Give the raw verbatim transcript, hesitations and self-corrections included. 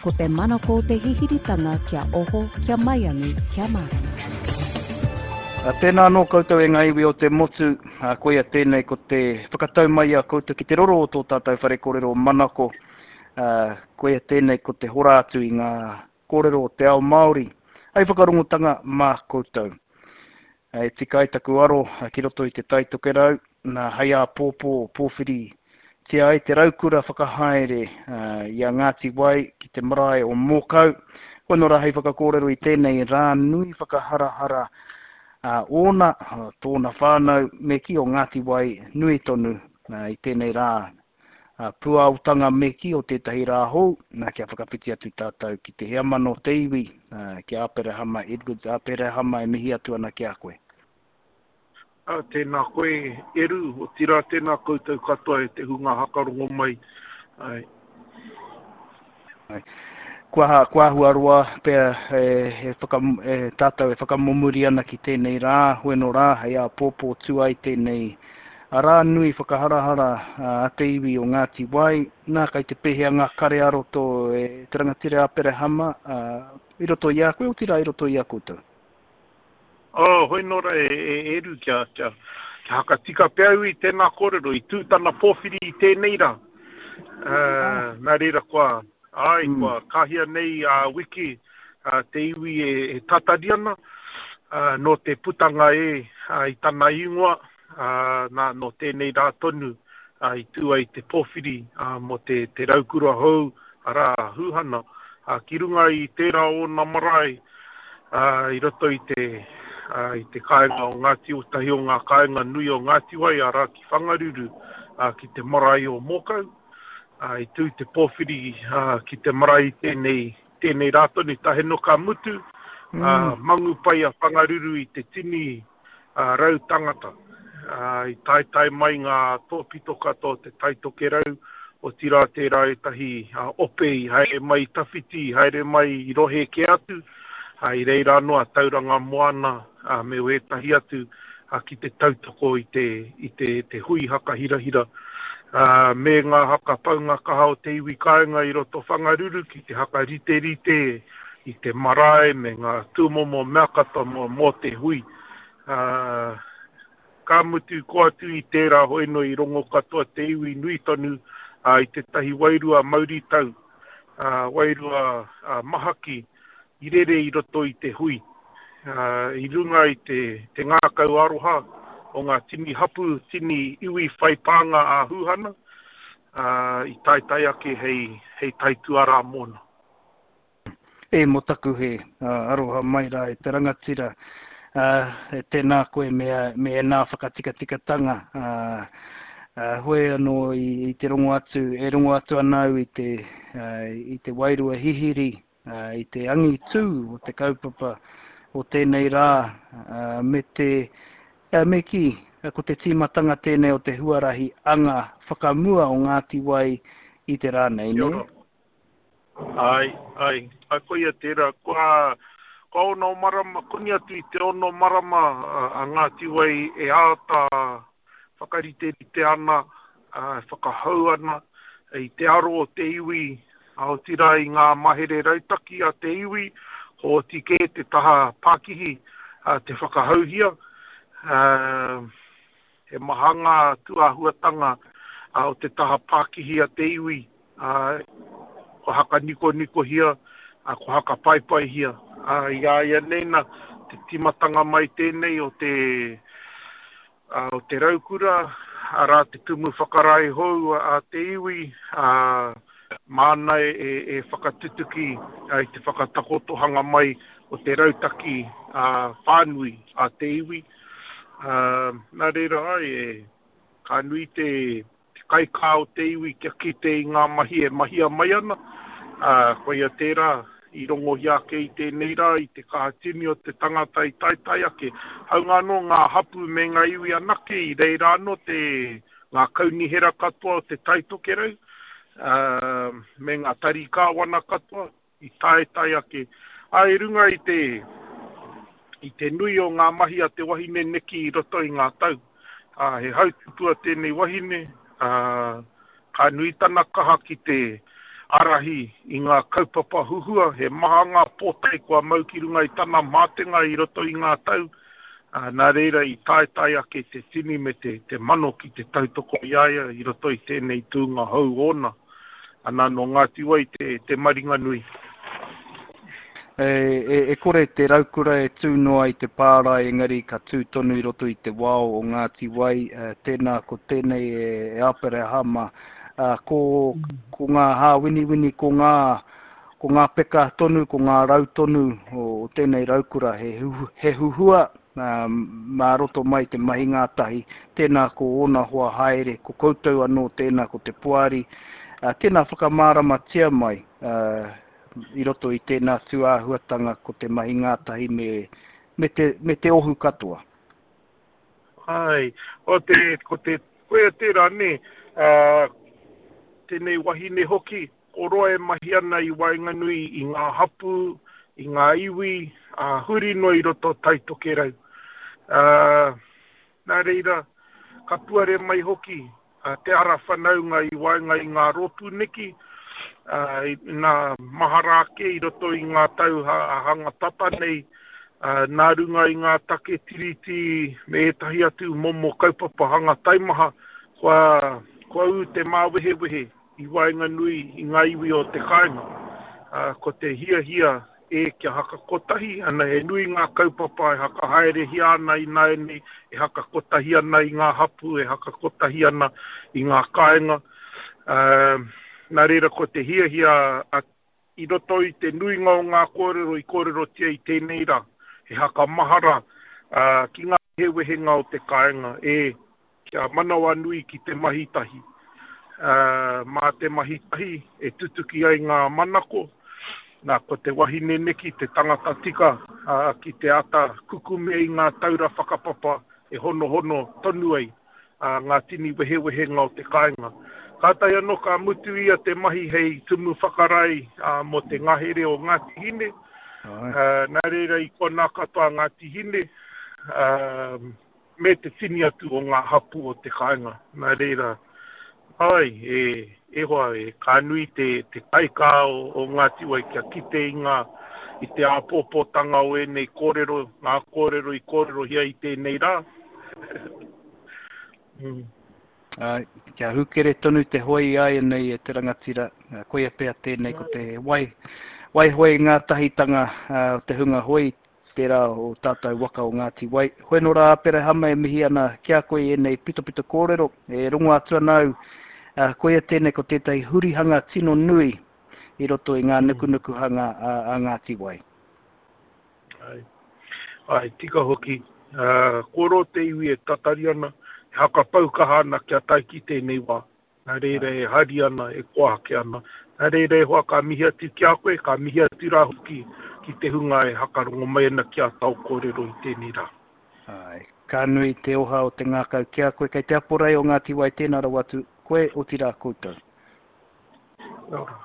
ko te manako te hihiritanga kia oho, kia maiangi, kia marama. A tēnā anō koutou e ngaiwi o te motu, a koe a tēnei ko te whakatau mai a koutou ki te roro o tō tātou whare kōrero manako, a koe a tēnei ko te hora atu i ngā kōrero o te ao Māori, ai whakarongotanga mā koutou. E tika ai taku aro, ki roto i te taitoke rau, nā hai a pōpō, pōwhiri, tia ai te raukura whakahaere uh, i a Ngāti Wai ki te marae o Mokau. Koe nora hei whakakōrero i tēnei rā nui whakaharahara uh, ona, uh, tōna whānau, me ki o Ngāti Wai nui tonu uh, i tēnei rā. Uh, pua utanga me ki o tētahi rā hou, nā kia whakapiti atu tātou ki te heamano te iwi, uh, ki Apere Hama, Edwards Apere Hama e mihi atu ana ki a koe. A tēnā koe eru, o tira tēnā koutou katoa e te hunga hakarongo mai. Ai. Ai. Kua, kua huarua, pēr e, e, whaka, e, tātou e whakamomuri ana ki tēnei rā, hueno rā, hei a pōpō tuai tēnei a rā nui whakaharahara a te iwi o Ngāti Wai, nā kai te pehea ngā kare aroto e te rangatire Apere Hama, uh, i roto i a koe o tira i roto i a koutou. Oh, hoi nora e, e eru kia, kia, kia haka tika peau i tēnā kōrero, i tūtana pōwhiri i tēnei rā. Uh, ah. Nā reira kua, ai, mm. kua kahia nei a uh, wiki, uh, te iwi e, e tatariana, uh, no te putanga e uh, i tana ingoa, uh, nā, no tēnei rā tonu, uh, i tū ai te pōwhiri, uh, mo te, te raukura hou, ara hūhana, uh, ki runga i tērā o nā marae, uh, i roto i te... Uh, i te kāinga o Ngāti o tahi o ngā kāinga nui o Ngāti Wai a rā ki whangaruru uh, ki te marae o Mokau. Uh, I tū te pōwhiri uh, ki te marae tēnei, tēnei rātoni tahe no ka mutu. Mm. Uh, mangu pai a whangaruru i te tini uh, rau tangata. Uh, I tai tai mai ngā tōpito kato te taitoke rau o tira tērā e tahi uh, opei, haere mai tawhiti, haere mai i rohe ke atu. Uh, I reira noa tauranga moana uh, me wētahi atu uh, ki te tautoko i te, i te, te hui haka hirahira. Uh, me ngā haka paunga kaha o te iwi kāinga i roto whangaruru ki te haka rite rite i te marae me ngā tūmomo mea kata mo, mo te hui. Uh, ka mutu ko atu i tērā hoeno i rongo katoa te iwi nui tonu uh, i te tahi wairua mauritau, uh, wairua uh, mahaki, i rere i roto i te hui. Uh, I runga i te, te ngākau aroha o ngā tini hapu, tini iwi whaipanga a hūhana, uh, i tai tai ake hei, hei taituara mōna. E motaku he, uh, aroha mai rā e te rangatira, uh, e tēnā koe mea, mea nā whakatika tika tanga. Uh, uh, hoi anō i, i te rongo atu, e rongo atu anau i te, uh, i te wairua hihiri, Uh, i te angi tū o te kaupapa o tēnei rā, uh, me te uh, me ki, uh, ko te tīmatanga tēnei o te huarahi anga whakamua o Ngāti Wai i te rā nei, ne? Ai, ai, ai koia tērā, kua, kua ono marama, kuni atu i te ono marama uh, a Ngāti Wai e āta whakarite rite ana, uh, whakahau ana, i te aro o te iwi, ao tira i ngā mahere rautaki a te iwi, ho tike te taha Pākihi, a te whakahauhia. Uh, he mahanga tuahuatanga a o te taha Pākihi a te iwi, uh, ko haka niko niko hia, a ko haka pai pai hia. Uh, ia ia nena, te timatanga mai tēnei o te, uh, o te raukura, a rā te tumu whakarai hou a te iwi, a uh, mana e, e whakatutuki ai te whakatakotohanga mai o te rautaki uh, whānui a te iwi. Uh, nā reira ai e ka nui te, te kaikā o te iwi kia kite i ngā mahi e mahia mai ana. Uh, koia tērā i rongo hiake i tēnei rā i te kahatini o te tangata i taitai ake. Hau ngā no ngā hapu me ngā iwi anake i reira no te ngā kaunihera katoa o te taitoke rau. Uh, me ngā tarika wana katoa i tae tae ake. Ai runga i te i te nui o ngā mahi a te wahine neki i roto i ngā tau. Uh, he hautupua tēnei wahine, uh, ka nui tana kaha ki te arahi i ngā kaupapa huhua, he maha ngā pōtai kua maukirunga i tana mātenga i roto i ngā tau. Uh, nā reira i taetai ake te tini me te, te mano ki te tautoko iaia i roto i tēnei tūnga hau ona. Ana no Ngāti Wai te, te maringa nui. E, e, e kore te raukura e tūnoa i te pāra, engari ka tūtonu i roto i te wao o Ngāti Wai, uh, tēnā ko tēnei e, e apere hama, uh, ko, ko ngā hāwini-wini, ko ngā, ko ngā peka tonu, ko ngā rau tonu o, o tēnei raukura, he, hu, he huhua, uh, mā roto mai te mahi ngātahi, tēnā ko ona hoa haere, ko koutou anō tēnā ko te puari, uh, tēnā whakamārama tia mai, uh, i roto i tēnā suāhuatanga ko te mahi ngātahi me, me, te, me te ohu katoa. Ai, o te, ko te koea tērā ne, uh, tēnei wahine hoki, o roe mahi ana i Wainganui i ngā hapu, i ngā iwi, uh, huri no i roto taitoke rau. Uh, nā reira, ka tuare mai hoki, uh, te ara whanaunga i Wainga i ngā rotu neki, Uh, nā mahara ake i roto i ngā tau ha, hanga tata nei, uh, nā runga i ngā take tiriti me etahi atu momo kaupapa hanga taimaha, kua, kua u te māwehewehe i Wainganui i ngā iwi o te kāinga. Uh, ko te hia hia e kia haka kotahi, ana e nui ngā kaupapa e haka haere hia ana i nā ene, e haka kotahi ana i ngā hapu, e haka kotahi ana i ngā kāinga. Uh, Nā reira ko te hia hia a, i roto i te nuinga o ngā kōrero i kōrero tia i tēnei rā. He haka mahara uh, ki ngā hewehenga o te kāinga e kia manawa nui ki te mahitahi. Uh, mā te mahitahi e tutuki ai ngā manako. Nā ko te wahine neki, te tangata tika uh, ki te ata kukume i ngā taura whakapapa e hono hono tonu ai uh, ngā tini wehewehenga o te kāinga. Kātai anō ka mutu ia te mahi hei tumu whakarai uh, mo te ngahere o Ngāti Hine. Uh, nā reira i kona katoa Ngāti Hine, uh, me te tini atu o ngā hapu o te kāinga. Nā reira, ai, e, e hoa e ka nui te, te kaika o, o Ngāti Wai kia kite i ngā, i te āpōpōtanga o enei kōrero, ngā kōrero i kōrero hia i tēnei rā. mm. Uh, kia hukere tonu te hoi ai nei e te rangatira, uh, koia pēr tēnei ko te wai, wai hoi ngā tahitanga uh, te hunga hoi tērā o tātou waka o Ngāti Wai. Hoi no rā pere hama e mihi ana kia koe e nei pito pito kōrero, e rungo atua nau, uh, koia tēnei ko tētai hurihanga tino nui i roto i ngā nuku hanga uh, a Ngāti Wai. Ai, ai tika hoki, uh, koro te iwi e tatari ana, haka paukaha ana kia taiki tēnei wā. Nā reira e hari ana, e koake ana. Nā reira e hoa ka mihi atu kia koe, ka mihi atu rā hoki ki te hunga e haka rongo mai ana kia tau kōrero i tēnei rā. Ai, ka nui te oha o te ngākau kia koe, kei te aporai o Ngāti Wai tēnā rau atu, koe o tira koutou. Ora.